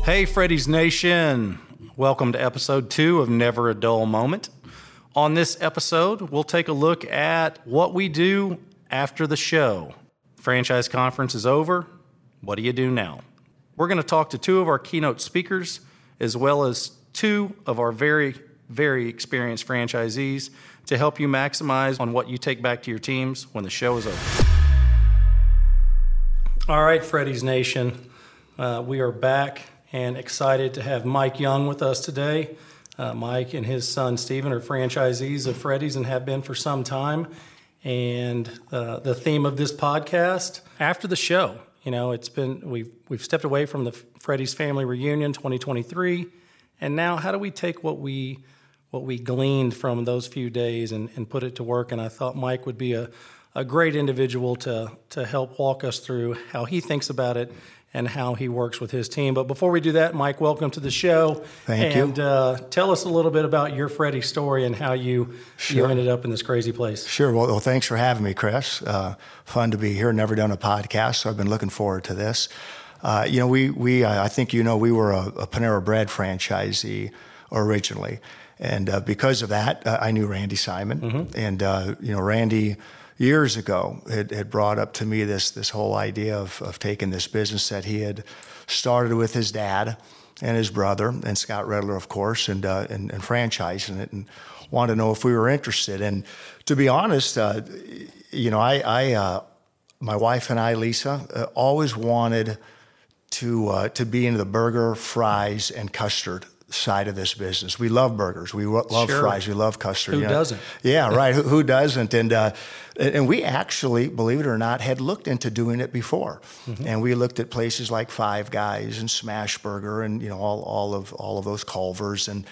Hey, Freddy's Nation. Welcome to episode 2 of Never a Dull Moment. On this episode, we'll take a look at what we do after the show. Franchise conference is over. What do you do now? We're going to talk to 2 of our keynote speakers, as well as 2 of our very, very experienced franchisees to help you maximize on what you take back to your teams when the show is over. All right, Freddy's Nation. We are back and excited to have Mike Young with us today. Mike and his son Steven are franchisees of Freddy's and have been for some time. And the theme of this podcast, after the show, it's been we've stepped away from the Freddy's Family Reunion 2023, and now how do we take what we gleaned from those few days and put it to work? And I thought Mike would be a great individual to help walk us through how he thinks about it and how he works with his team. But before we do that, Mike, welcome to the show. Thank you. And tell us a little bit about your Freddy story and how you ended up in this crazy place. Sure. Well, thanks for having me, Chris. Fun to be here. Never done a podcast, so I've been looking forward to this. I think we were a Panera Bread franchisee originally. And because of that, I knew Randy Simon. Mm-hmm. And, Randy, years ago, had brought up to me this whole idea of taking this business that he had started with his dad and his brother, and Scott Redler, of course, and franchising it, and wanted to know if we were interested. And to be honest, my wife and I, Lisa, always wanted to be into the burger, fries, and custard side of this business. We love burgers. We love fries. We love custard. Who doesn't? Yeah, right. Who doesn't? And we actually, believe it or not, had looked into doing it before. Mm-hmm. And we looked at places like Five Guys and Smash Burger and all of those Culvers. And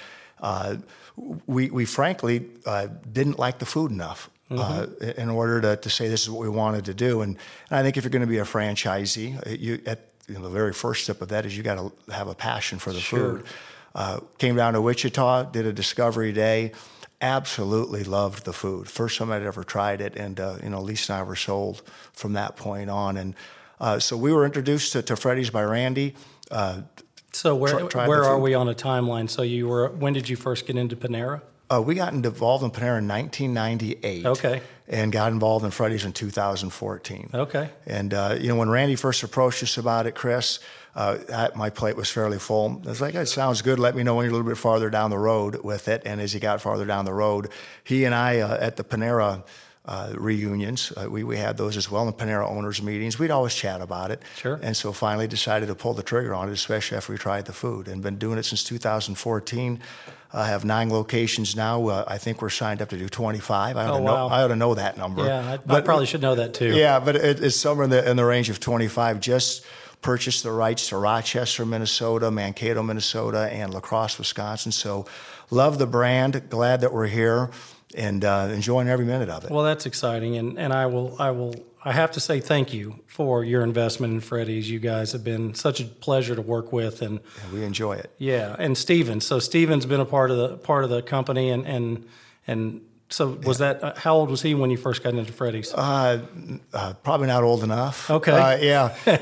we frankly didn't like the food enough. Mm-hmm. In order to say this is what we wanted to do. And I think if you're going to be a franchisee, the very first step of that is you got to have a passion for the food. Came down to Wichita, did a discovery day, absolutely loved the food. First time I'd ever tried it, and Lisa and I were sold from that point on. And so we were introduced to Freddy's by Randy. So where are we on a timeline? So when did you first get into Panera? We got involved in Panera in 1998. Okay. And got involved in Freddy's in 2014. Okay. And, when Randy first approached us about it, Chris, my plate was fairly full. I was like, it sounds good. Let me know when you're a little bit farther down the road with it. And as he got farther down the road, he and I, at the Panera reunions, we had those as well in Panera owners meetings. We'd always chat about it. Sure. And so finally decided to pull the trigger on it, especially after we tried the food. And been doing it since 2014. I have 9 locations now. I think we're signed up to do 25. I ought to know that number. Yeah, I probably should know that too. Yeah, but it's somewhere in the range of 25. Just purchased the rights to Rochester, Minnesota, Mankato, Minnesota, and La Crosse, Wisconsin. So love the brand. Glad that we're here and enjoying every minute of it. Well, that's exciting, and I have to say thank you for your investment in Freddy's. You guys have been such a pleasure to work with, and we enjoy it. Yeah, and Steven. So Steven's been a part of the company, and so was that? How old was he when you first got into Freddy's? Probably not old enough. Okay.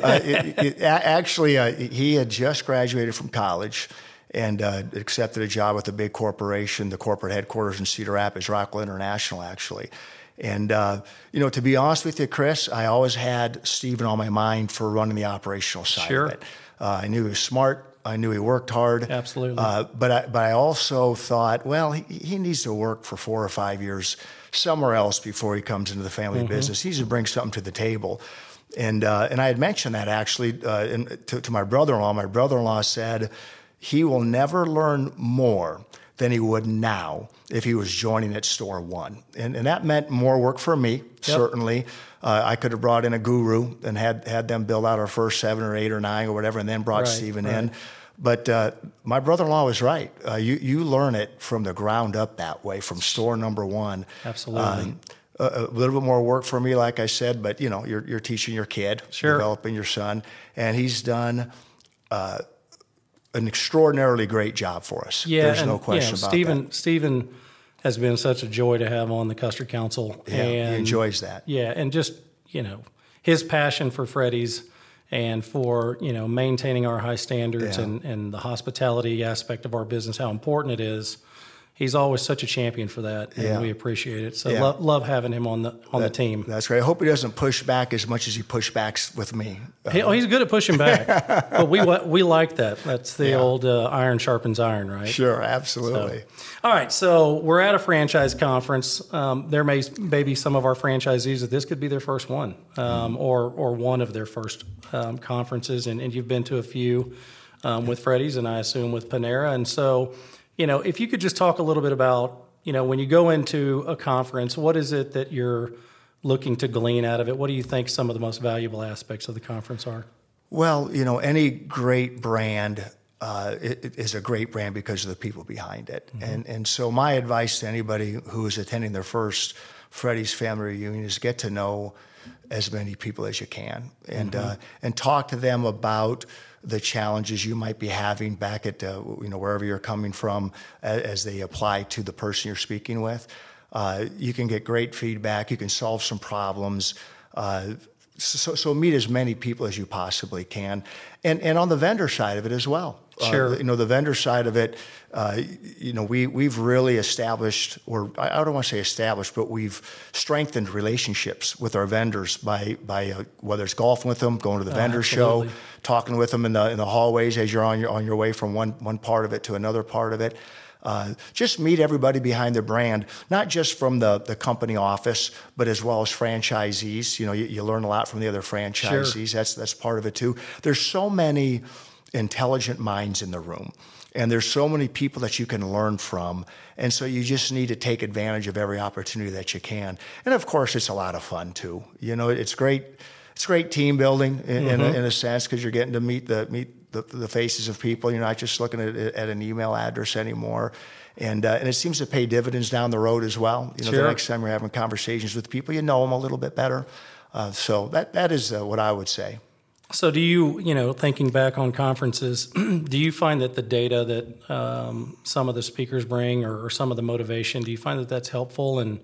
Actually, he had just graduated from college and accepted a job with a big corporation, the corporate headquarters in Cedar Rapids, Rockwell International, actually. And, to be honest with you, Chris, I always had Steven on my mind for running the operational side of it. I knew he was smart. I knew he worked hard. Absolutely. But I also thought, well, he needs to work for 4 or 5 years somewhere else before he comes into the family business. He needs to bring something to the table. And I had mentioned that actually to my brother-in-law. My brother-in-law said he will never learn more than he would now if he was joining at store one. And that meant more work for me, certainly. I could have brought in a guru and had them build out our first 7 or 8 or 9 or whatever, and then brought Steven in. But my brother-in-law was right. You learn it from the ground up that way, from store number one. Absolutely. A little bit more work for me, like I said, but you're teaching your kid, developing your son, and he's done an extraordinarily great job for us. Yeah, there's no question about that. Steven has been such a joy to have on the Custard Council. Yeah, he enjoys that. Yeah, and just his passion for Freddy's and for, maintaining our high standards Yeah. and the hospitality aspect of our business, how important it is. He's always such a champion for that, and Yeah. we appreciate it. So Yeah. love having him on the team. That's great. I hope he doesn't push back as much as he pushbacks with me. He's good at pushing back, but we like that. That's the old iron sharpens iron, right? Sure, absolutely. All right, so we're at a franchise conference. There may be some of our franchisees that this could be their first one, or one of their first conferences, and you've been to a few with Freddy's, and I assume with Panera. And so, if you could just talk a little bit about, when you go into a conference, what is it that you're looking to glean out of it? What do you think some of the most valuable aspects of the conference are? Well, any great brand it is a great brand because of the people behind it. And so my advice to anybody who is attending their first Freddy's Family Reunion is get to know as many people as you can, and talk to them about the challenges you might be having back at wherever you're coming from as they apply to the person you're speaking with. You can get great feedback. You can solve some problems. So meet as many people as you possibly can, and on the vendor side of it as well. Sure. The vendor side of it, we've really established, or I don't want to say established, but we've strengthened relationships with our vendors by whether it's golfing with them, going to the vendor show, talking with them in the hallways as you're on your way from one part of it to another part of it. Just meet everybody behind the brand, not just from the company office, but as well as franchisees. You learn a lot from the other franchisees. Sure. That's part of it too. There's so many intelligent minds in the room, and there's so many people that you can learn from, and so you just need to take advantage of every opportunity that you can. And of course, it's a lot of fun too. It's great. It's great team building in a sense, because you're getting to meet the faces of people. You're not just looking at an email address anymore. And it seems to pay dividends down the road as well. Sure. The next time you're having conversations with people, you know them a little bit better. So that is what I would say. So do you, thinking back on conferences, do you find that the data that some of the speakers bring or some of the motivation, do you find that that's helpful? And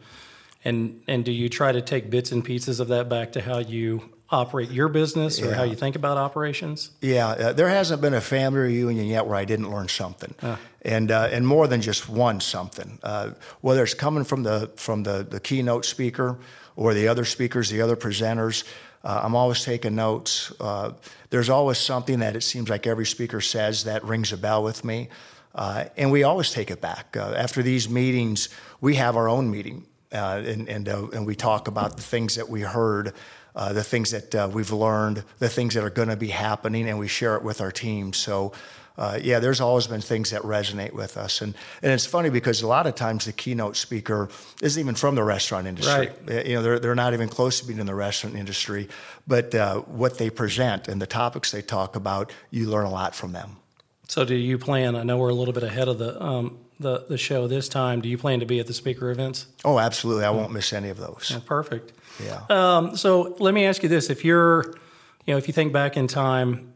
do you try to take bits and pieces of that back to how you operate your business or how you think about operations? Yeah, there hasn't been a family reunion yet where I didn't learn something, and more than just one something. Whether it's coming from the keynote speaker or the other speakers, the other presenters, I'm always taking notes. There's always something that it seems like every speaker says that rings a bell with me, and we always take it back. After these meetings, we have our own meeting, and we talk about the things that we heard. The things that we've learned, the things that are going to be happening, and we share it with our team. So, there's always been things that resonate with us. And it's funny because a lot of times the keynote speaker isn't even from the restaurant industry. Right. They're not even close to being in the restaurant industry. But what they present and the topics they talk about, you learn a lot from them. So do you plan, I know we're a little bit ahead of the show this time, do you plan to be at the speaker events? Oh, absolutely. I won't miss any of those. Yeah, perfect. Yeah. So let me ask you this: if you think back in time,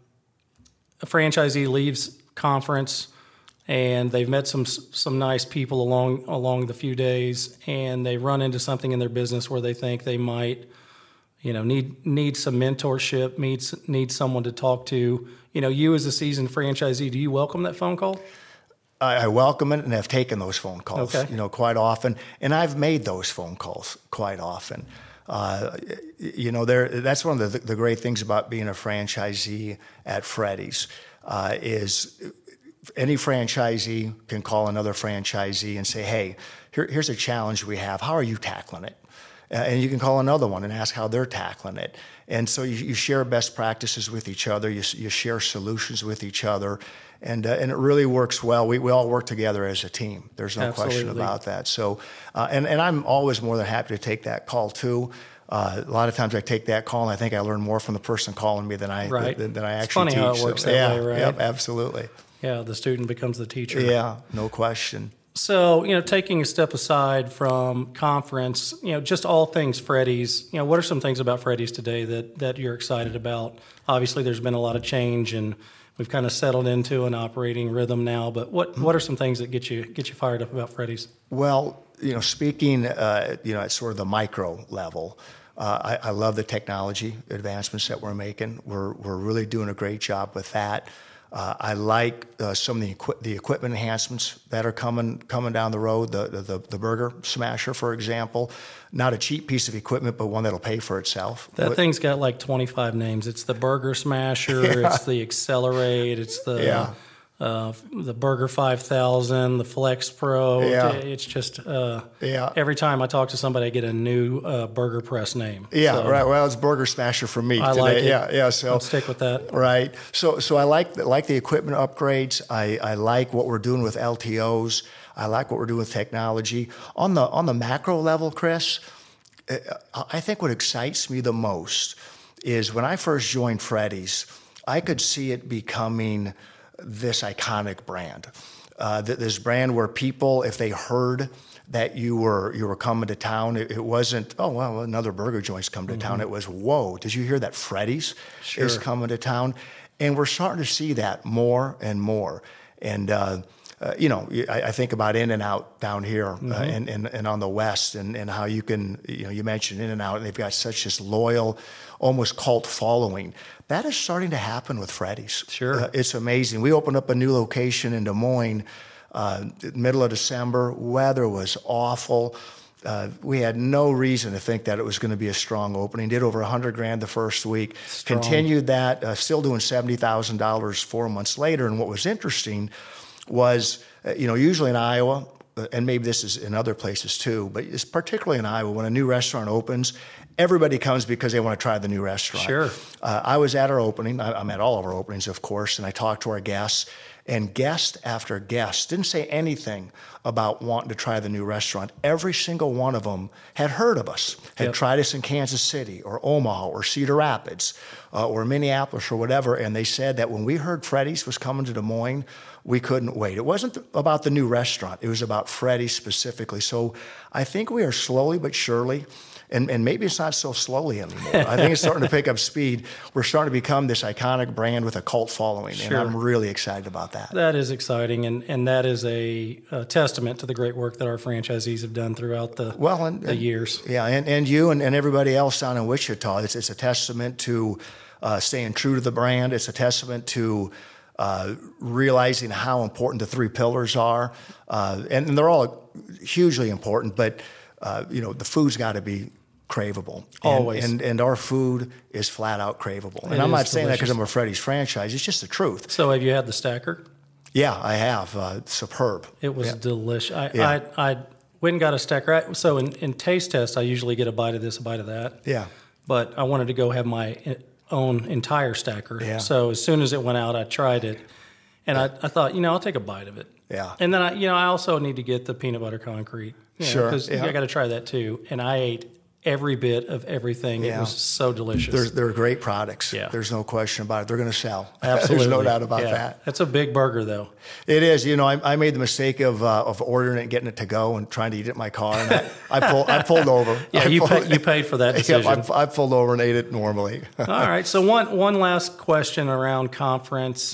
a franchisee leaves conference and they've met some nice people along the few days, and they run into something in their business where they think they might, need some mentorship, need someone to talk to. You as a seasoned franchisee, do you welcome that phone call? I welcome it and have taken those phone calls, Okay. Quite often, and I've made those phone calls quite often. That's one of the great things about being a franchisee at Freddy's, is any franchisee can call another franchisee and say, hey, here's a challenge we have. How are you tackling it? And you can call another one and ask how they're tackling it. And so you share best practices with each other. You share solutions with each other. And it really works well. We all work together as a team. There's no question about that. So, and I'm always more than happy to take that call too. A lot of times I take that call and I think I learn more from the person calling me than I actually teach. It's funny how it works that way, right? Yep, absolutely. Yeah, the student becomes the teacher. Yeah, no question. So, taking a step aside from conference, just all things Freddy's, what are some things about Freddy's today that you're excited about? Obviously, there's been a lot of change and we've kind of settled into an operating rhythm now, but what are some things that get you fired up about Freddy's? Well, speaking, at sort of the micro level, I love the technology advancements that we're making. We're really doing a great job with that. I like some of the equipment enhancements that are coming down the road. The Burger Smasher, for example, not a cheap piece of equipment, but one that'll pay for itself. That thing's got like 25 names. It's the Burger Smasher. Yeah. It's the Accelerate. It's the Burger 5000, the Flex Pro. Yeah. It's just every time I talk to somebody, I get a new burger press name. Yeah, So right. Well, it's Burger Smasher for me I today. like it. Yeah. So I'll stick with that. right. So I like the equipment upgrades. I like what we're doing with LTOs. I like what we're doing with technology. On the macro level, Chris, I think what excites me the most is when I first joined Freddy's, I could see it becoming this iconic brand. This brand where people, if they heard that you were coming to town, it wasn't, oh, well, another burger joint's come to town. It was, whoa, did you hear that Freddy's is coming to town? And we're starting to see that more and more. And, I think about In-N-Out down here and on the West and how you can, you mentioned In-N-Out, and they've got such this loyal, almost cult following. That is starting to happen with Freddy's. Sure. It's amazing. We opened up a new location in Des Moines, middle of December. Weather was awful. We had no reason to think that it was going to be a strong opening. Did over $100,000 the first week. Strong. Continued that, still doing $70,000 4 months later. And what was interesting was, usually in Iowa, and maybe this is in other places too, but it's particularly in Iowa, when a new restaurant opens, everybody comes because they want to try the new restaurant. Sure. I was at our opening. I'm at all of our openings, of course, and I talked to our guests. And guest after guest didn't say anything about wanting to try the new restaurant. Every single one of them had heard of us, had tried us in Kansas City or Omaha or Cedar Rapids or Minneapolis or whatever. And they said that when we heard Freddy's was coming to Des Moines, we couldn't wait. It wasn't about the new restaurant. It was about Freddy's specifically. So I think we are slowly but surely, and maybe it's not so slowly anymore. I think it's starting to pick up speed. We're starting to become this iconic brand with a cult following, Sure. and I'm really excited about that. That is exciting, and that is a testament to the great work that our franchisees have done throughout the years. Yeah, and you and everybody else down in Wichita, it's a testament to staying true to the brand. It's a testament to realizing how important the three pillars are, and they're all hugely important. But the food's got to be craveable. Always. And our food is flat out craveable. And I'm not saying that because I'm a Freddy's franchise. It's just the truth. So have you had the stacker? Yeah, I have. Superb. It was delicious. Yeah. I went and got a stacker. So in taste test, I usually get a bite of this, a bite of that. Yeah. But I wanted to go have my own entire stacker. Yeah. So as soon as it went out, I tried it. And I thought, I'll take a bite of it. Yeah. And then I also need to get the peanut butter concrete. Sure. Because I got to try that too. And I ate every bit of everything. Yeah. It was so delicious. They're great products. Yeah. There's no question about it. They're going to sell. Absolutely. There's no doubt about that. That's a big burger, though. It is. I made the mistake of ordering it, getting it to go, and trying to eat it in my car. And I pulled over. Yeah, you paid for that decision. Yep, I pulled over and ate it normally. All right. So one last question around conference.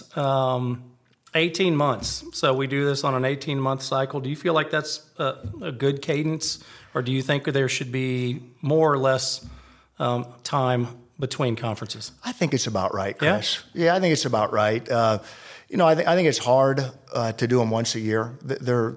18 months. So we do this on an 18-month cycle. Do you feel like that's a good cadence, or do you think there should be more or less time between conferences? I think it's about right, Chris. Yeah, I think it's about right. I think it's hard to do them once a year. They're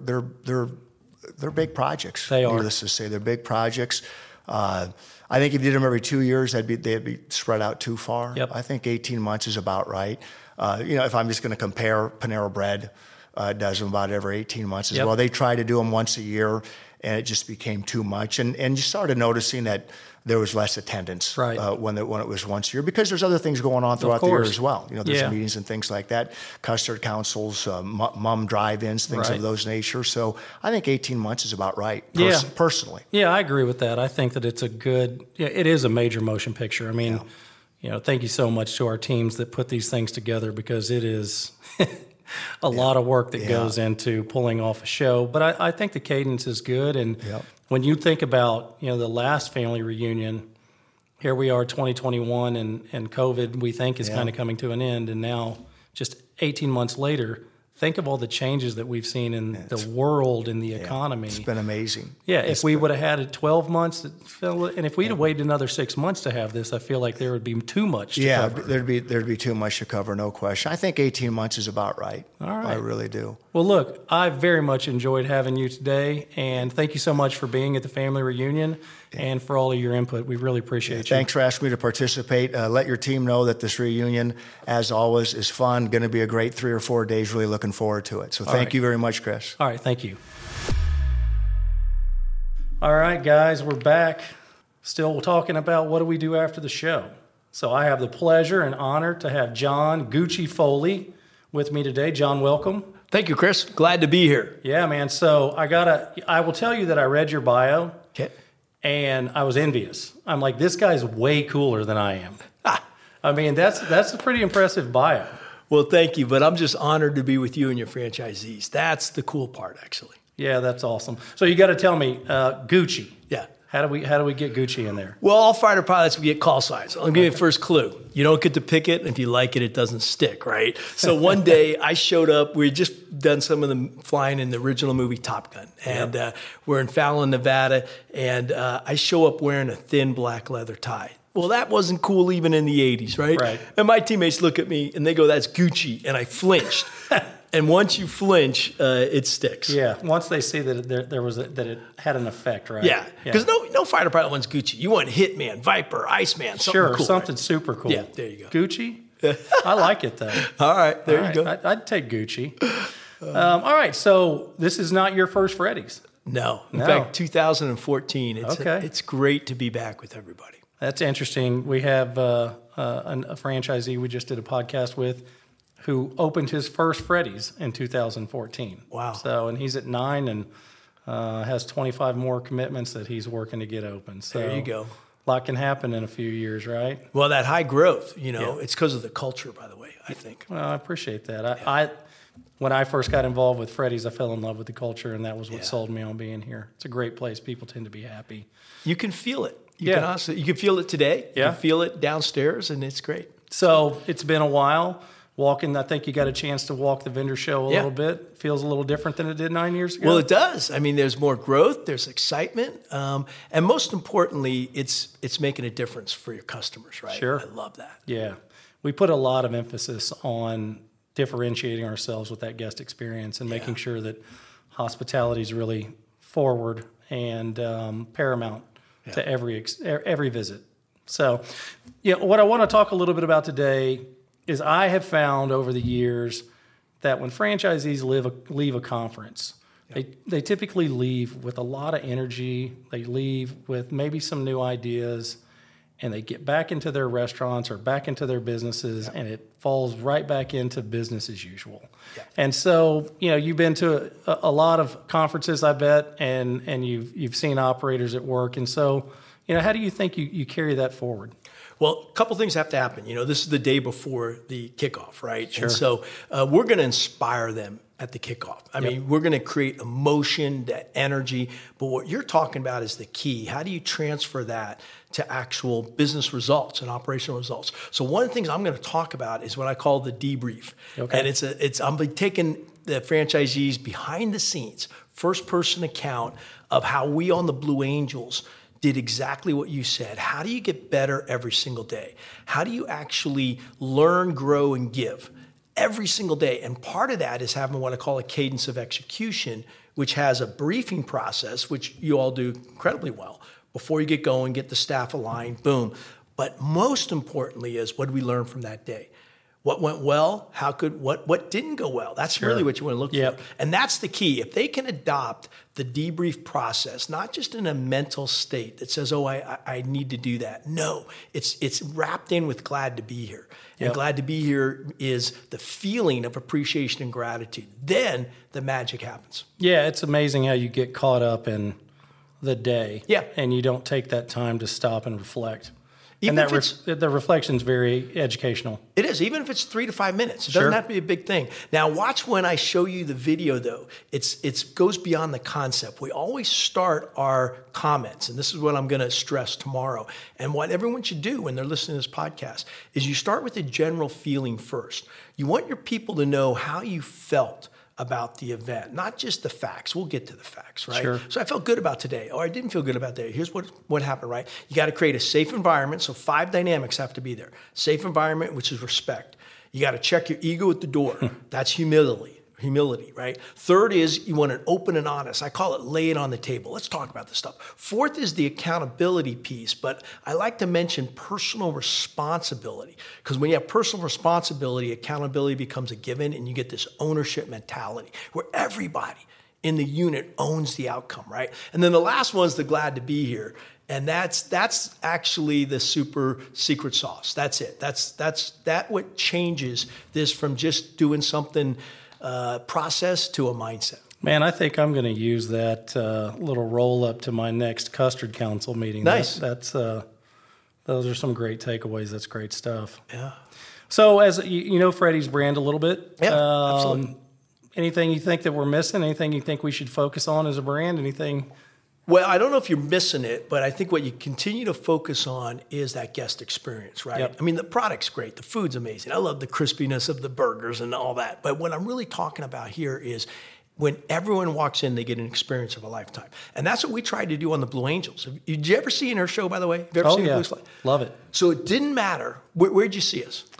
big projects. They are. Needless to say, they're big projects. I think if you did them every 2 years, they'd be spread out too far. Yep. I think 18 months is about right. If I'm just going to compare, Panera Bread does them about every 18 months as well. They try to do them once a year, and it just became too much. And you started noticing that there was less attendance when it was once a year, because there's other things going on throughout the year as well. There's meetings and things like that, custard councils, mom drive-ins, things of those nature. So I think 18 months is about right, personally. Yeah, I agree with that. I think that it's it is a major motion picture. I mean, thank you so much to our teams that put these things together, because it is a lot of work that goes into pulling off a show. But I think the cadence is good. And when you think about, the last family reunion, here we are 2021 and COVID we think is kind of coming to an end. And now just 18 months later, think of all the changes that we've seen in the world and the economy. It's been amazing. Yeah, if we would have had it 12 months, and if we'd have waited another 6 months to have this, I feel like there would be too much to cover. There'd be too much to cover, no question. I think 18 months is about right. All right. I really do. Well, look, I very much enjoyed having you today, and thank you so much for being at the family reunion and for all of your input. We really appreciate you. Thanks for asking me to participate. Let your team know that this reunion, as always, is fun. Going to be a great 3 or 4 days. Really looking forward to it. So thank you very much, Chris. All right, thank you. All right, guys, we're back. Still talking about what do we do after the show. So I have the pleasure and honor to have John Gucci Foley with me today. John, welcome. Thank you, Chris. Glad to be here. Yeah, man. So I will tell you that I read your bio. Okay. And I was envious. I'm like, this guy's way cooler than I am. I mean, that's a pretty impressive bio. Well, thank you, but I'm just honored to be with you and your franchisees. That's the cool part, actually. Yeah, that's awesome. So you got to tell me, Gucci. Yeah. How do we get Gucci in there? Well, all fighter pilots, we get call signs. I'll give you the first clue. You don't get to pick it, and if you like it, it doesn't stick, right? So one day I showed up. We had just done some of the flying in the original movie Top Gun, and we're in Fallon, Nevada, and I show up wearing a thin black leather tie. Well, that wasn't cool even in the 80s, right? Right. And my teammates look at me, and they go, that's Gucci, and I flinched. And once you flinch, it sticks. Yeah, once they see that that it had an effect, right? Yeah, because no fighter pilot wants Gucci. You want Hitman, Viper, Iceman, something cool. Something right? super cool. Yeah, there you go. Gucci? I like it, though. All right, there you go. I'd take Gucci. All right, so this is not your first Freddy's. No. In fact, 2014. It's great to be back with everybody. That's interesting. We have a franchisee we just did a podcast with who opened his first Freddy's in 2014. Wow. So, and he's at 9 and has 25 more commitments that he's working to get open. So there you go. A lot can happen in a few years, right? Well, that high growth, it's because of the culture, by the way, I think. Well, I appreciate that. When I first got involved with Freddy's, I fell in love with the culture, and that was what sold me on being here. It's a great place. People tend to be happy. You can feel it. You can feel it today. Yeah. You can feel it downstairs, and it's great. So it's been a while. I think you got a chance to walk the vendor show a little bit. Feels a little different than it did 9 years ago. Well, it does. I mean, there's more growth, there's excitement, and most importantly, it's making a difference for your customers, right? Sure. I love that. Yeah. We put a lot of emphasis on differentiating ourselves with that guest experience and making sure that hospitality is really forward and paramount to every visit. So, what I want to talk a little bit about today is I have found over the years that when franchisees leave a conference, they typically leave with a lot of energy. They leave with maybe some new ideas, and they get back into their restaurants or back into their businesses, and it falls right back into business as usual. Yeah. And so, you've been to a lot of conferences, I bet, and you've seen operators at work. And so, how do you think you carry that forward? Well, a couple things have to happen. This is the day before the kickoff, right? Sure. And so we're going to inspire them at the kickoff. I mean, we're going to create emotion, that energy. But what you're talking about is the key. How do you transfer that to actual business results and operational results? So one of the things I'm going to talk about is what I call the debrief. Okay. And I'm taking the franchisees behind the scenes, first person account of how we on the Blue Angels did exactly what you said. How do you get better every single day? How do you actually learn, grow, and give every single day? And part of that is having what I call a cadence of execution, which has a briefing process, which you all do incredibly well. Before you get going, get the staff aligned, boom. But most importantly is, what did we learn from that day? What went well? What didn't go well? That's really what you want to look for. And that's the key. If they can adopt the debrief process, not just in a mental state that says, I need to do that. No, it's wrapped in with glad to be here. And glad to be here is the feeling of appreciation and gratitude. Then the magic happens. Yeah, it's amazing how you get caught up in the day. Yeah. And you don't take that time to stop and reflect. Even And if the reflection's very educational. it is, even if it's 3 to 5 minutes. It doesn't Sure. have to be a big thing. Now, watch when I show you the video, though. It goes beyond the concept. We always start our comments, and this is what I'm going to stress tomorrow. And what everyone should do when they're listening to this podcast is you start with a general feeling first. You want your people to know how you felt about the event, not just the facts. We'll get to the facts, right? Sure. So I felt good about today, or I didn't feel good about today. Here's what happened, right? You got to create a safe environment. So 5 dynamics have to be there. Safe environment, which is respect. You got to check your ego at the door. That's humility, right? Third is you want an open and honest. I call it lay it on the table. Let's talk about this stuff. Fourth is the accountability piece, but I like to mention personal responsibility, because when you have personal responsibility, accountability becomes a given, and you get this ownership mentality where everybody in the unit owns the outcome, right? And then the last one is the glad to be here. And that's actually the super secret sauce. That's it. That's what changes this from just doing something process to a mindset. Man, I think I'm going to use that little roll up to my next Custard Council meeting. Nice. That's those are some great takeaways. That's great stuff. Yeah. So, as you know, Freddy's brand a little bit. Yeah, absolutely. Anything you think that we're missing? Anything you think we should focus on as a brand? Anything? Well, I don't know if you're missing it, but I think what you continue to focus on is that guest experience, right? Yep. I mean, the product's great. The food's amazing. I love the crispiness of the burgers and all that. But what I'm really talking about here is when everyone walks in, they get an experience of a lifetime. And that's what we tried to do on the Blue Angels. Did you ever see in our show, by the way? Have you ever seen the Blue Slide? Love it. So it didn't matter. Where'd you see us?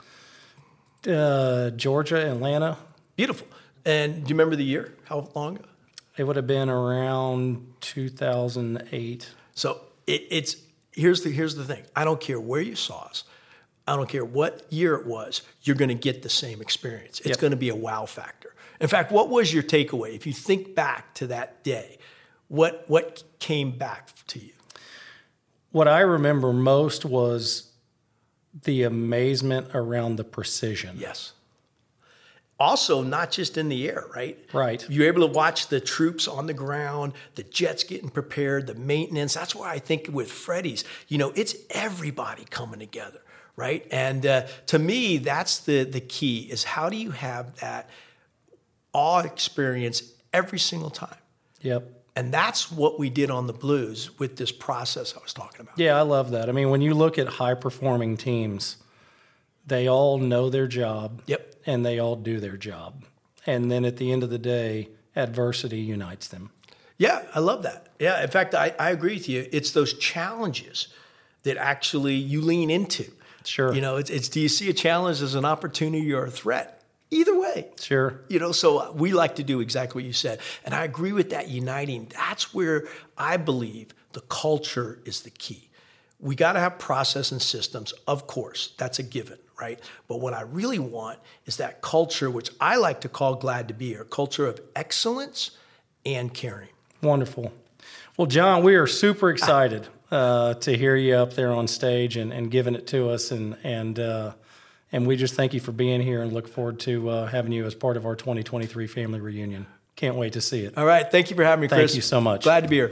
Georgia, Atlanta. Beautiful. And do you remember the year? How long ago? It would have been around 2008. So here's the thing. I don't care where you saw us. I don't care what year it was. You're going to get the same experience. It's going to be a wow factor. In fact, what was your takeaway? If you think back to that day, what came back to you? What I remember most was the amazement around the precision. Yes. Also, not just in the air, right? Right. You're able to watch the troops on the ground, the jets getting prepared, the maintenance. That's why I think with Freddy's, it's everybody coming together, right? And to me, that's the key is how do you have that awe experience every single time? Yep. And that's what we did on the Blues with this process I was talking about. Yeah, I love that. I mean, when you look at high-performing teams, they all know their job. Yep. And they all do their job. And then at the end of the day, adversity unites them. Yeah, I love that. Yeah, in fact, I agree with you. It's those challenges that actually you lean into. Sure. It's do you see a challenge as an opportunity or a threat? Either way. Sure. So we like to do exactly what you said. And I agree with that uniting. That's where I believe the culture is the key. We got to have process and systems, of course. That's a given, right? But what I really want is that culture, which I like to call glad to be here, culture of excellence and caring. Wonderful. Well, John, we are super excited to hear you up there on stage and giving it to us. And we just thank you for being here and look forward to having you as part of our 2023 family reunion. Can't wait to see it. All right. Thank you for having me, Chris. Thank you so much. Glad to be here.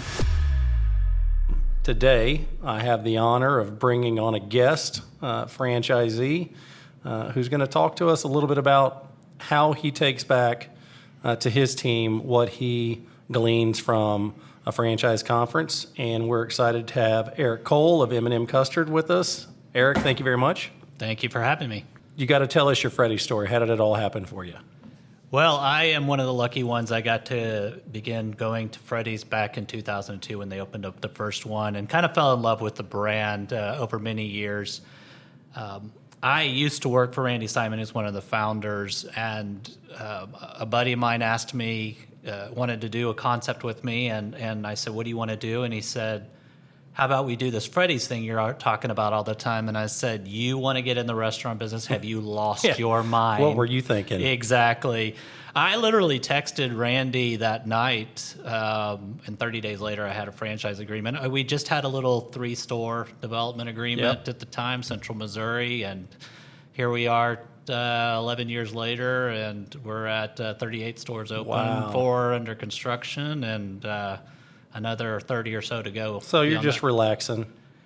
Today, I have the honor of bringing on a guest, franchisee, who's going to talk to us a little bit about how he takes back to his team what he gleans from a franchise conference. And we're excited to have Eric Cole of M&M Custard with us. Eric, thank you very much. Thank you for having me. You got to tell us your Freddy story. How did it all happen for you? Well, I am one of the lucky ones. I got to begin going to Freddy's back in 2002 when they opened up the first one and kind of fell in love with the brand over many years. I used to work for Randy Simon, who's one of the founders, and a buddy of mine asked me, wanted to do a concept with me, and I said, what do you want to do? And he said, how about we do this Freddy's thing you're talking about all the time? And I said, you want to get in the restaurant business? Have you lost your mind? What were you thinking? Exactly. I literally texted Randy that night, and 30 days later I had a franchise agreement. We just had a little 3-store development agreement at the time, Central Missouri, and here we are 11 years later, and we're at 38 stores open, 4 under construction, and another 30 or so to go. So you're just relaxing.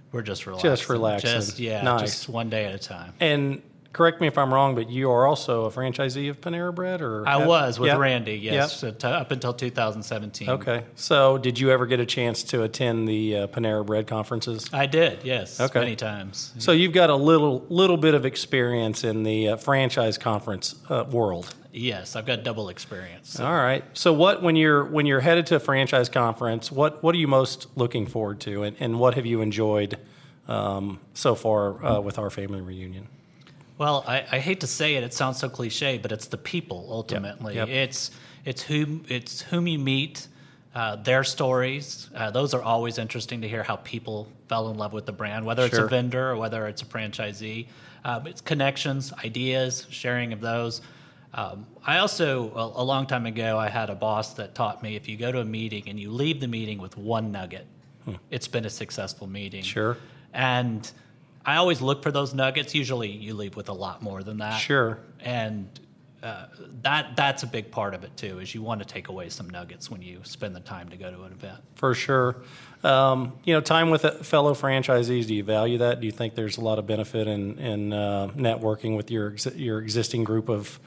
We're just relaxing. Just relaxing. Nice. Just one day at a time. And correct me if I'm wrong, but you are also a franchisee of Panera Bread, or I was with Yep. Randy, yes, Yep. up until 2017. Okay. So, did you ever get a chance to attend the Panera Bread conferences? I did, yes, Okay. many times. So you've got a little bit of experience in the franchise conference world. Yes, I've got double experience. All right. So when you're headed to a franchise conference, what are you most looking forward to, and what have you enjoyed so far with our family reunion? Well, I hate to say it; it sounds so cliche, but it's the people ultimately. Yep. It's whom you meet, their stories. Those are always interesting to hear how people fell in love with the brand, whether it's Sure. a vendor or whether it's a franchisee. It's connections, ideas, sharing of those. I also, a long time ago, I had a boss that taught me if you go to a meeting and you leave the meeting with one nugget, it's been a successful meeting. Sure. And I always look for those nuggets. Usually you leave with a lot more than that. Sure. And that's a big part of it, too, is you want to take away some nuggets when you spend the time to go to an event. For sure. Time with fellow franchisees, do you value that? Do you think there's a lot of benefit in networking with your existing group of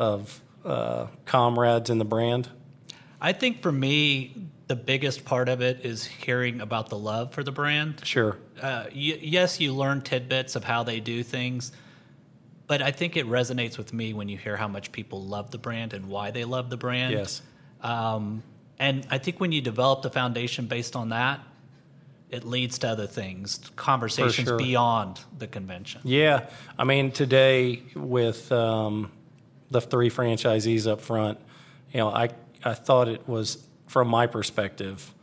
comrades in the brand? I think for me, the biggest part of it is hearing about the love for the brand. Sure. Yes, you learn tidbits of how they do things, but I think it resonates with me when you hear how much people love the brand and why they love the brand. Yes. And I think when you develop the foundation based on that, it leads to other things, conversations sure. beyond the convention. Yeah. I mean, today with the three franchisees up front, I thought it was, from my perspective,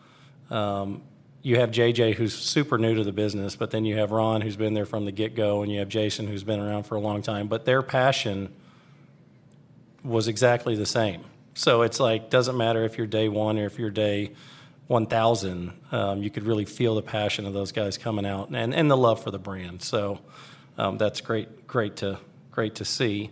you have JJ, who's super new to the business, but then you have Ron, who's been there from the get-go, and you have Jason, who's been around for a long time. But their passion was exactly the same. So it's like, doesn't matter if you're day one or if you're day 1,000, you could really feel the passion of those guys coming out and the love for the brand. So that's great to see.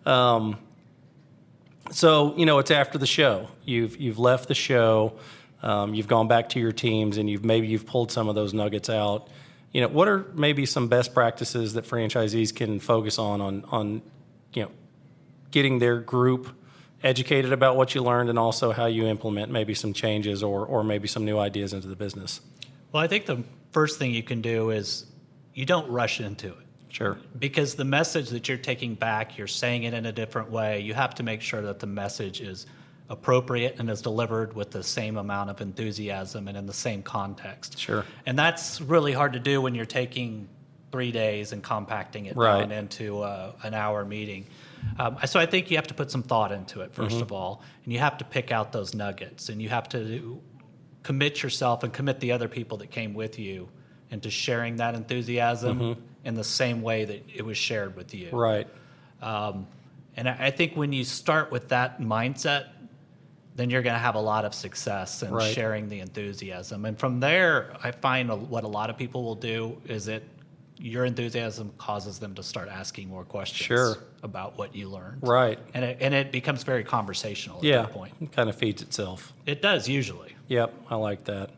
So, it's after the show. You've left the show. You've gone back to your teams, and you've pulled some of those nuggets out. What are maybe some best practices that franchisees can focus on getting their group educated about what you learned, and also how you implement maybe some changes or maybe some new ideas into the business? Well, I think the first thing you can do is you don't rush into it. Sure. Because the message that you're taking back, you're saying it in a different way. You have to make sure that the message is appropriate and is delivered with the same amount of enthusiasm and in the same context. Sure. And that's really hard to do when you're taking 3 days and compacting it Right. down into an hour meeting. So I think you have to put some thought into it, first of all, and you have to pick out those nuggets, and you have to commit yourself and commit the other people that came with you into sharing that enthusiasm in the same way that it was shared with you. Right. And I think when you start with that mindset, then you're going to have a lot of success in Right. sharing the enthusiasm. And from there, I find what a lot of people will do is that your enthusiasm causes them to start asking more questions Sure. about what you learned. Right. And it becomes very conversational at Yeah. that point. It kind of feeds itself. It does usually. Yep, I like that.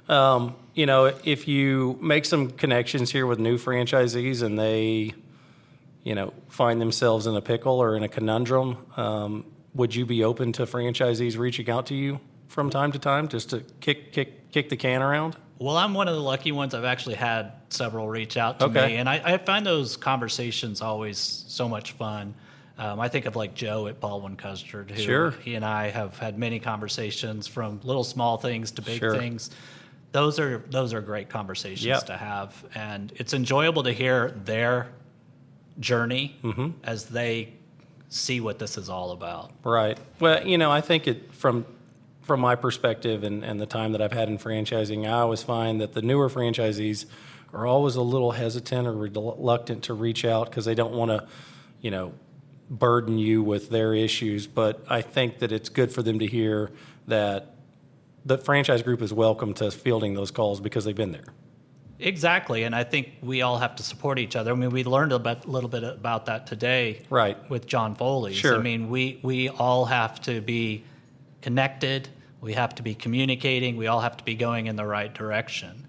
If you make some connections here with new franchisees and they, find themselves in a pickle or in a conundrum, would you be open to franchisees reaching out to you from time to time just to kick the can around? Well, I'm one of the lucky ones. I've actually had several reach out to Okay. me, and I find those conversations always so much fun. I think of like Joe at Baldwin Custard, who Sure. he and I have had many conversations from little small things to big Sure. things. Those are great conversations Yep. to have, and it's enjoyable to hear their journey as they see what this is all about. Right. Well, I think from my perspective and the time that I've had in franchising, I always find that the newer franchisees are always a little hesitant or reluctant to reach out because they don't want to, burden you with their issues. But I think that it's good for them to hear that the franchise group is welcome to fielding those calls because they've been there. Exactly, and I think we all have to support each other. I mean, we learned a little bit about that today, Right. with John Foley. Sure. I mean, we all have to be connected. We have to be communicating. We all have to be going in the right direction.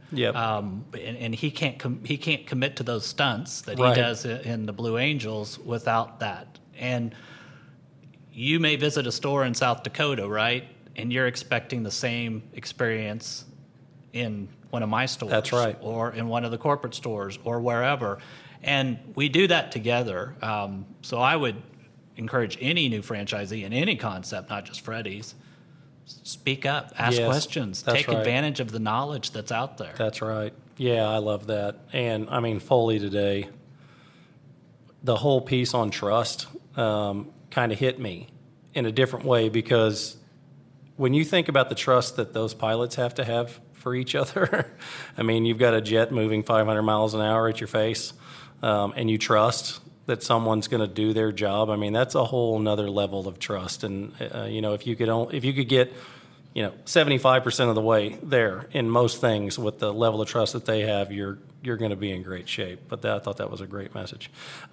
Yep. And he can't commit to those stunts that Right. he does in the Blue Angels without that. And you may visit a store in South Dakota, right? And you're expecting the same experience in one of my stores. That's right. Or in one of the corporate stores or wherever. And we do that together. So I would encourage any new franchisee in any concept, not just Freddy's, speak up, ask Yes, questions, that's take right. advantage of the knowledge that's out there. That's right. Yeah, I love that. And I mean, Foley today, the whole piece on trust kind of hit me in a different way, because when you think about the trust that those pilots have to have for each other, I mean, you've got a jet moving 500 miles an hour at your face, and you trust that someone's going to do their job. I mean, that's a whole nother level of trust. And if you could get 75% of the way there in most things with the level of trust that they have, you're going to be in great shape. But I thought that was a great message.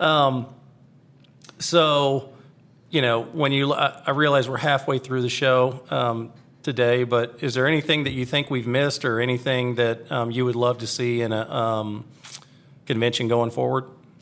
So, I realize we're halfway through the show today, but is there anything that you think we've missed, or anything that you would love to see in a convention going forward?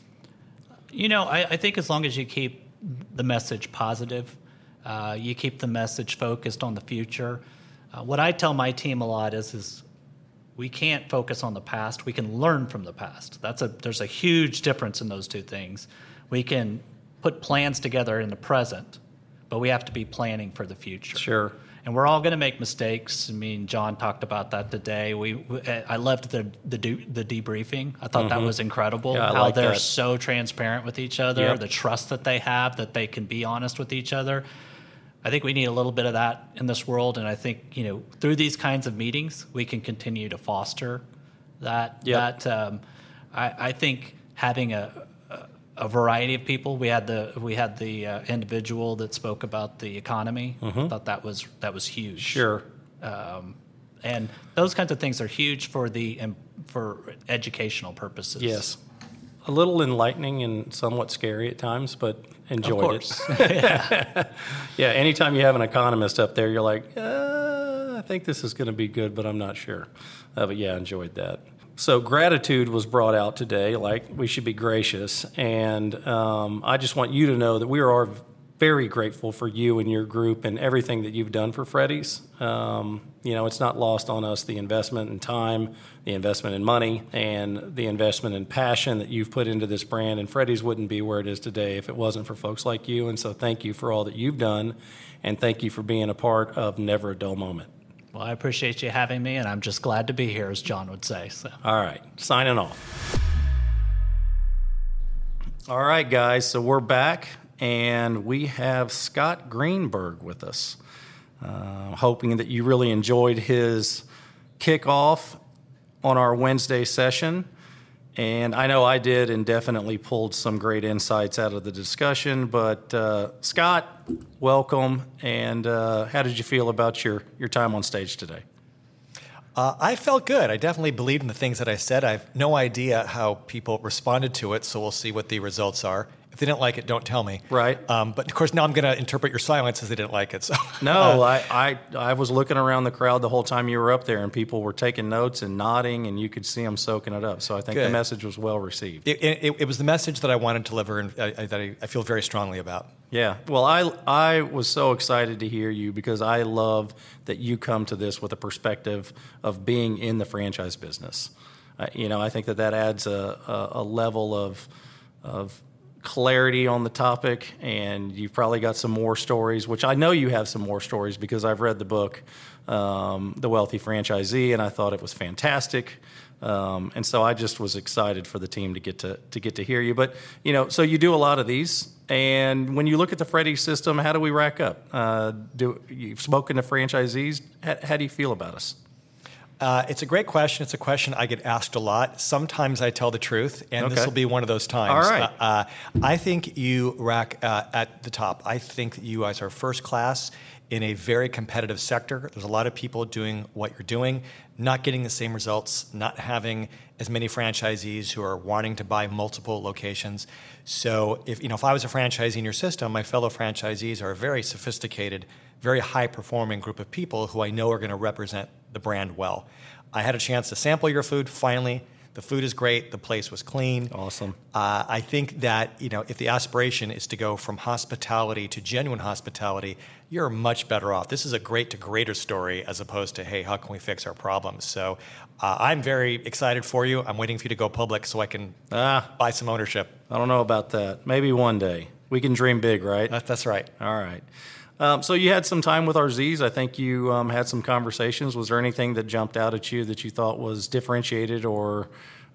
I think as long as you keep the message positive, you keep the message focused on the future. What I tell my team a lot is we can't focus on the past. We can learn from the past. There's a huge difference in those two things. We can put plans together in the present, but we have to be planning for the future. Sure. And we're all going to make mistakes. I mean, John talked about that today. I loved the debriefing. I thought that was incredible. Yeah, I how like they're that. so transparent with each other, Yep. the trust that they have, that they can be honest with each other. I think we need a little bit of that in this world, and I think through these kinds of meetings we can continue to foster that. Yep. I think having a variety of people. We had the individual that spoke about the economy. I thought that was huge. Sure. And those kinds of things are huge for educational purposes. Yes. A little enlightening and somewhat scary at times, but enjoyed Of course. it. Yeah, anytime you have an economist up there, you're like, I think this is going to be good, but I'm not sure. But yeah, enjoyed that. So gratitude was brought out today, like we should be gracious. And I just want you to know that we are very grateful for you and your group and everything that you've done for Freddy's. It's not lost on us, the investment in time, the investment in money, and the investment in passion that you've put into this brand. And Freddy's wouldn't be where it is today if it wasn't for folks like you. And so thank you for all that you've done, and thank you for being a part of Never a Dull Moment. Well, I appreciate you having me, and I'm just glad to be here, as John would say. So. All right, signing off. All right, guys, so we're back, and we have Scott Greenberg with us. Hoping that you really enjoyed his kickoff on our Wednesday session. And I know I did, and definitely pulled some great insights out of the discussion. But Scott, welcome. And how did you feel about your time on stage today? I felt good. I definitely believed in the things that I said. I have no idea how people responded to it, so we'll see what the results are. If they didn't like it, don't tell me. Right. But of course, now I'm going to interpret your silence as they didn't like it. So No, I was looking around the crowd the whole time you were up there, and people were taking notes and nodding, and you could see them soaking it up. So I think the Good. message was well received. It was the message that I wanted to deliver, and that I feel very strongly about. Yeah. Well, I was so excited to hear you, because I love that you come to this with a perspective of being in the franchise business. I think that adds a level of clarity on the topic, and you've probably got some more stories, which I know you have some more stories, because I've read the book, The Wealthy Franchisee, and I thought it was fantastic. And so I just was excited for the team to get to hear you. But, so you do a lot of these, and when you look at the Freddy's system, how do we rack up? You've spoken to franchisees. How do you feel about us? It's a great question. It's a question I get asked a lot. Sometimes I tell the truth, and Okay. this will be one of those times. All right. I think you rack at the top. I think that you guys are first class in a very competitive sector. There's a lot of people doing what you're doing, not getting the same results, not having as many franchisees who are wanting to buy multiple locations. So if I was a franchisee in your system, my fellow franchisees are a very sophisticated, very high-performing group of people who I know are going to represent the brand well. I had a chance to sample your food finally. The food is great. The place was clean. Awesome. I think that, if the aspiration is to go from hospitality to genuine hospitality, you're much better off. This is a great to greater story as opposed to, hey, how can we fix our problems? So I'm very excited for you. I'm waiting for you to go public so I can buy some ownership. I don't know about that. Maybe one day. We can dream big, right? That's right. All right. So you had some time with our Z's. I think you had some conversations. Was there anything that jumped out at you that you thought was differentiated or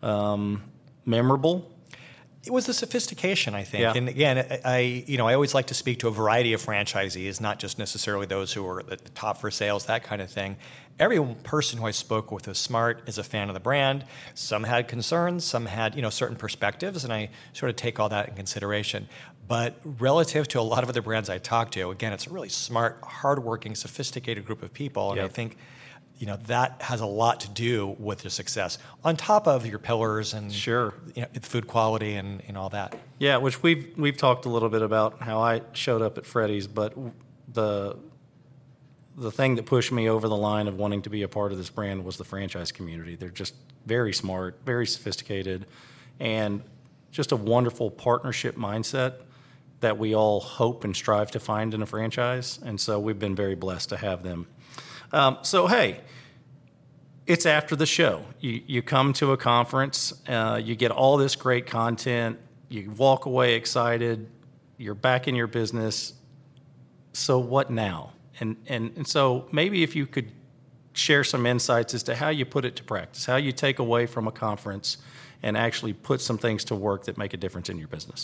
memorable? It was the sophistication, I think. Yeah. And again, I always like to speak to a variety of franchisees, not just necessarily those who are at the top for sales, that kind of thing. Every person who I spoke with was smart, is a fan of the brand. Some had concerns, some had, certain perspectives, and I sort of take all that in consideration. But relative to a lot of other brands I talk to, again, it's a really smart, hardworking, sophisticated group of people, and Yep. I think that has a lot to do with your success, on top of your pillars and Sure. Food quality and all that. Yeah, which we've talked a little bit about how I showed up at Freddy's, but the thing that pushed me over the line of wanting to be a part of this brand was the franchise community. They're just very smart, very sophisticated, and just a wonderful partnership mindset that we all hope and strive to find in a franchise. And so we've been very blessed to have them. So, hey, it's after the show. You come to a conference, you get all this great content, you walk away excited, you're back in your business. So what now? And so maybe if you could share some insights as to how you put it to practice, how you take away from a conference and actually put some things to work that make a difference in your business.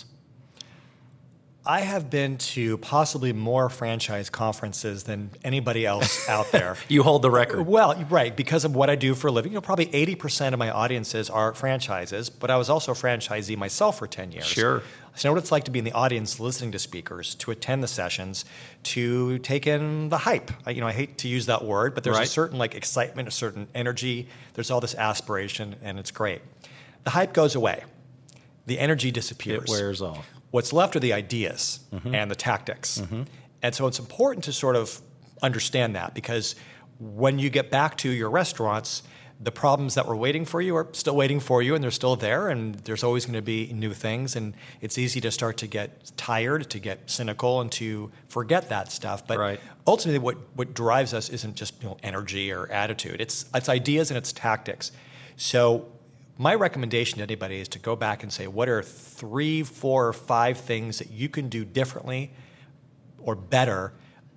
I have been to possibly more franchise conferences than anybody else out there. You hold the record. Well, right, because of what I do for a living. Probably 80% of my audiences are franchises, but I was also a franchisee myself for 10 years. Sure. So I know what it's like to be in the audience listening to speakers, to attend the sessions, to take in the hype. I hate to use that word, but there's a Right. certain excitement, a certain energy. There's all this aspiration, and it's great. The hype goes away. The energy disappears. It wears off. What's left are the ideas and the tactics. And so it's important to sort of understand that, because when you get back to your restaurants, the problems that were waiting for you are still waiting for you, and they're still there, and there's always going to be new things, and it's easy to start to get tired, to get cynical, and to forget that stuff. But Right. ultimately what drives us isn't just energy or attitude. It's ideas and it's tactics. So my recommendation to anybody is to go back and say, what are 3, 4, or 5 things that you can do differently or better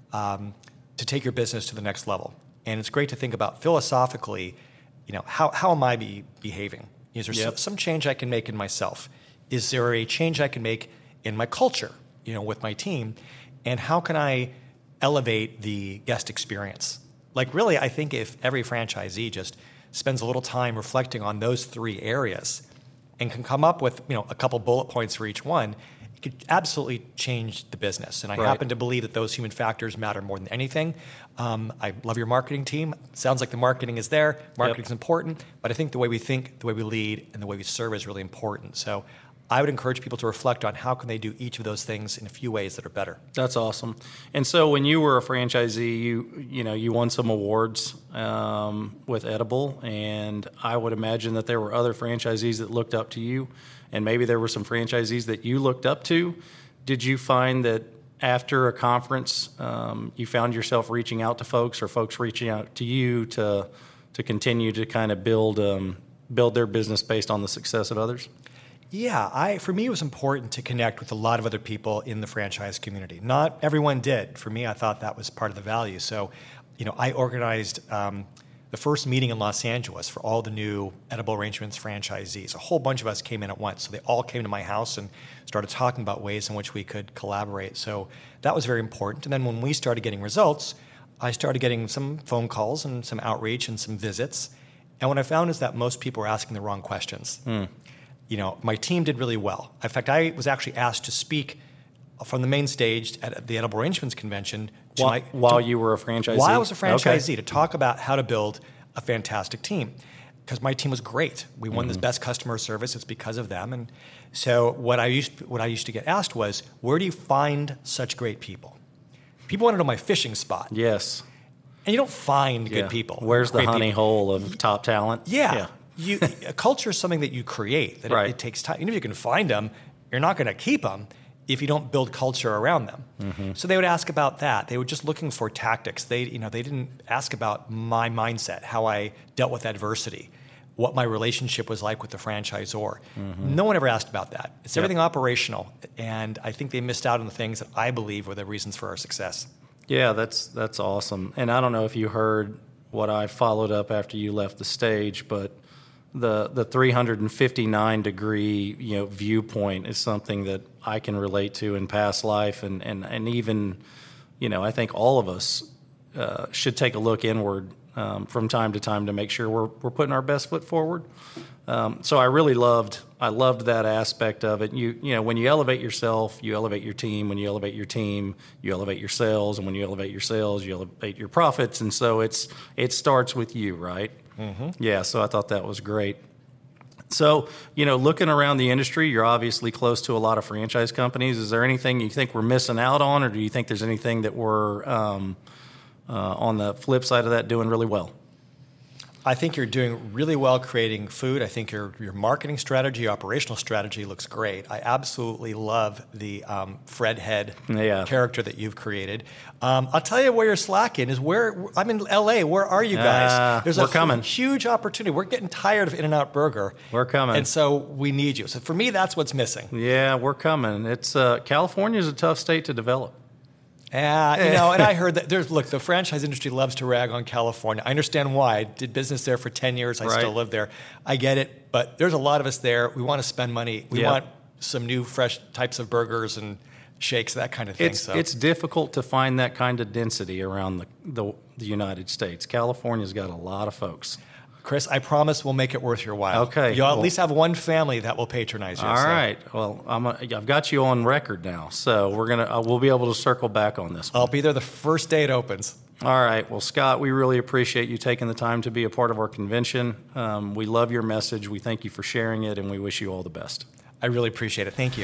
to take your business to the next level? And it's great to think about philosophically, how am I behaving? Is there Yep. some change I can make in myself? Is there a change I can make in my culture, with my team? And how can I elevate the guest experience? Really, I think if every franchisee just spends a little time reflecting on those 3 areas and can come up with a couple bullet points for each one, it could absolutely change the business. And I Right. happen to believe that those human factors matter more than anything. I love your marketing team. Sounds like the marketing is there. Marketing's important, but I think the way we think, the way we lead, and the way we serve is really important. So I would encourage people to reflect on how can they do each of those things in a few ways that are better. That's awesome. And so when you were a franchisee, you won some awards with Edible, and I would imagine that there were other franchisees that looked up to you, and maybe there were some franchisees that you looked up to. Did you find that after a conference, you found yourself reaching out to folks, or folks reaching out to you to continue to kind of build their business based on the success of others? Yeah, for me, it was important to connect with a lot of other people in the franchise community. Not everyone did. For me, I thought that was part of the value. So, I organized the first meeting in Los Angeles for all the new Edible Arrangements franchisees. A whole bunch of us came in at once. So they all came to my house and started talking about ways in which we could collaborate. So that was very important. And then when we started getting results, I started getting some phone calls and some outreach and some visits. And what I found is that most people were asking the wrong questions. My team did really well. In fact, I was actually asked to speak from the main stage at the Edible Arrangements Convention while you were a franchisee? While I was a franchisee, Okay. to talk about how to build a fantastic team. Because my team was great. We won this best customer service. It's because of them. And so what I used to get asked was, where do you find such great people? People want to know my fishing spot. Yes. And you don't find good people. Where's the great honey people. hole of top talent? Yeah. A culture is something that you create, that Right. it takes time. Even if you can find them, you're not going to keep them if you don't build culture around them. Mm-hmm. So they would ask about that. They were just looking for tactics. They didn't ask about my mindset, how I dealt with adversity, what my relationship was like with the franchisor. Mm-hmm. No one ever asked about that. It's everything operational. And I think they missed out on the things that I believe were the reasons for our success. Yeah, that's awesome. And I don't know if you heard what I followed up after you left the stage, but the 359 degree viewpoint is something that I can relate to in past life, and even I think all of us should take a look inward from time to time to make sure we're putting our best foot forward. So I really loved that aspect of it. When you elevate yourself, you elevate your team. When you elevate your team, you elevate your sales, and when you elevate your sales, you elevate your profits. And so it starts with you, right? Mm-hmm. Yeah. So I thought that was great. So looking around the industry, you're obviously close to a lot of franchise companies. Is there anything you think we're missing out on, or do you think there's anything that we're on the flip side of that doing really well? I think you're doing really well creating food. I think your marketing strategy, operational strategy looks great. I absolutely love the Fred Head character that you've created. I'll tell you where you're slacking is I'm in LA. Where are you guys? We're coming. Huge opportunity. We're getting tired of In-N-Out Burger. We're coming. And so we need you. So for me, that's what's missing. Yeah, we're coming. It's California is a tough state to develop. And I heard that the franchise industry loves to rag on California. I understand why. I did business there for 10 years. I still live there. I get it, but there's a lot of us there. We want to spend money. We want some new, fresh types of burgers and shakes, that kind of thing. It's difficult to find that kind of density around the United States. California's got a lot of folks. Chris, I promise we'll make it worth your while. Okay. You'll at least have one family that will patronize you. All right. Well, I've got you on record now, so we'll be able to circle back on this one. I'll be there the first day it opens. All right. Well, Scott, we really appreciate you taking the time to be a part of our convention. We love your message. We thank you for sharing it, and we wish you all the best. I really appreciate it. Thank you.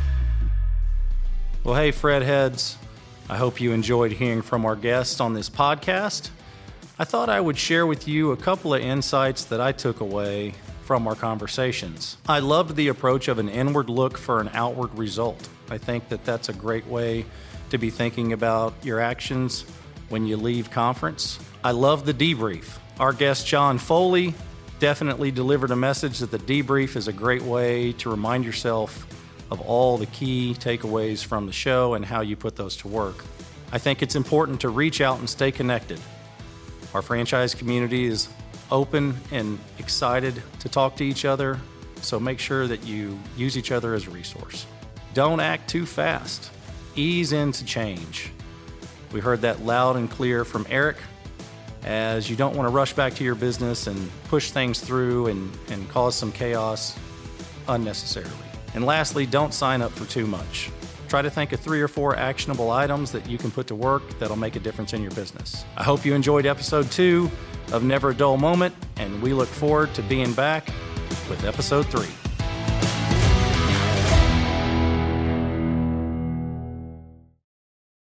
Well, hey, Fred Heads. I hope you enjoyed hearing from our guests on this podcast. I thought I would share with you a couple of insights that I took away from our conversations. I loved the approach of an inward look for an outward result. I think that that's a great way to be thinking about your actions when you leave conference. I love the debrief. Our guest, John Foley, definitely delivered a message that the debrief is a great way to remind yourself of all the key takeaways from the show and how you put those to work. I think it's important to reach out and stay connected. Our franchise community is open and excited to talk to each other, so make sure that you use each other as a resource. Don't act too fast. Ease into change. We heard that loud and clear from Eric, as you don't want to rush back to your business and push things through and cause some chaos unnecessarily. And lastly, don't sign up for too much. Try to think of 3 or 4 actionable items that you can put to work that'll make a difference in your business. I hope you enjoyed episode 2 of Never a Dull Moment, and we look forward to being back with episode 3.